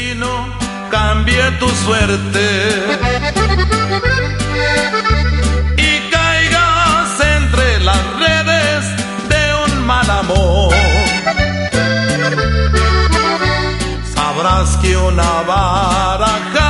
destino cambie tu suerte y caigas entre las redes de un mal amor. Sabrás que una baraja